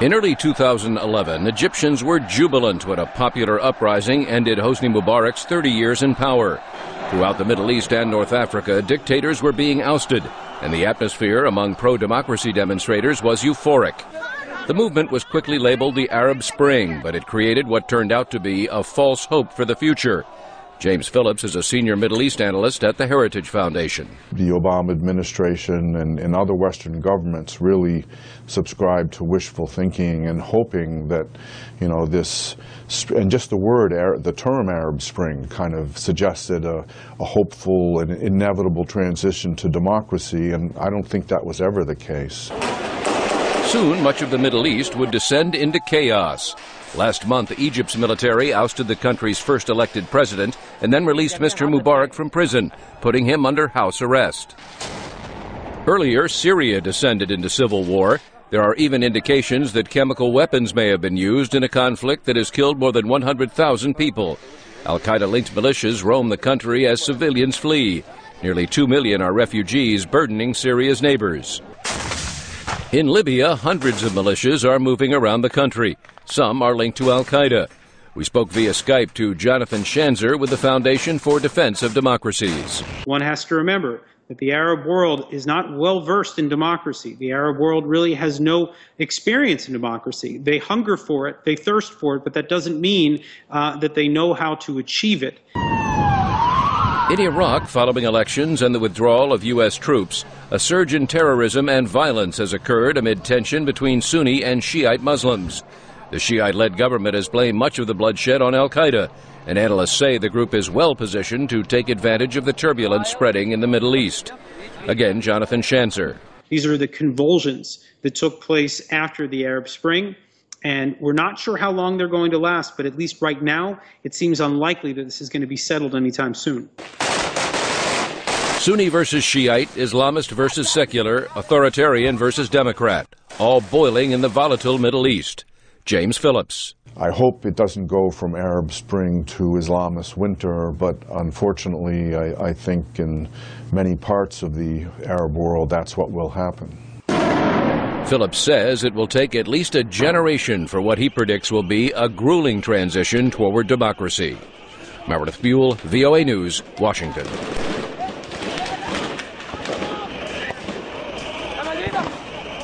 In early 2011, Egyptians were jubilant when a popular uprising ended Hosni Mubarak's 30 years in power. Throughout the Middle East and North Africa, dictators were being ousted, and the atmosphere among pro-democracy demonstrators was euphoric. The movement was quickly labeled the Arab Spring, but it created what turned out to be a false hope for the future. James Phillips is a senior Middle East analyst at the Heritage Foundation. The Obama administration and other Western governments really subscribed to wishful thinking and hoping that, this, and just the term Arab Spring kind of suggested a hopeful and inevitable transition to democracy, and I don't think that was ever the case. Soon, much of the Middle East would descend into chaos. Last month, Egypt's military ousted the country's first elected president and then released Mr. Mubarak from prison, putting him under house arrest. Earlier, Syria descended into civil war. There are even indications that chemical weapons may have been used in a conflict that has killed more than 100,000 people. Al-Qaeda-linked militias roam the country as civilians flee. Nearly 2 million are refugees burdening Syria's neighbors. In Libya, hundreds of militias are moving around the country. Some are linked to Al-Qaeda. We spoke via Skype to Jonathan Schanzer with the Foundation for Defense of Democracies. One has to remember that the Arab world is not well versed in democracy. The Arab world really has no experience in democracy. They hunger for it, they thirst for it, but that doesn't mean that they know how to achieve it. In Iraq, following elections and the withdrawal of U.S. troops, a surge in terrorism and violence has occurred amid tension between Sunni and Shiite Muslims. The Shiite-led government has blamed much of the bloodshed on al-Qaeda, and analysts say the group is well positioned to take advantage of the turbulence spreading in the Middle East. Again, Jonathan Schanzer. These are the convulsions that took place after the Arab Spring, and we're not sure how long they're going to last, but at least right now, it seems unlikely that this is going to be settled anytime soon. Sunni versus Shiite, Islamist versus secular, authoritarian versus Democrat, all boiling in the volatile Middle East. James Phillips. I hope it doesn't go from Arab Spring to Islamist winter, but unfortunately, I think in many parts of the Arab world, that's what will happen. Phillips says it will take at least a generation for what he predicts will be a grueling transition toward democracy. Meredith Buell, VOA News, Washington.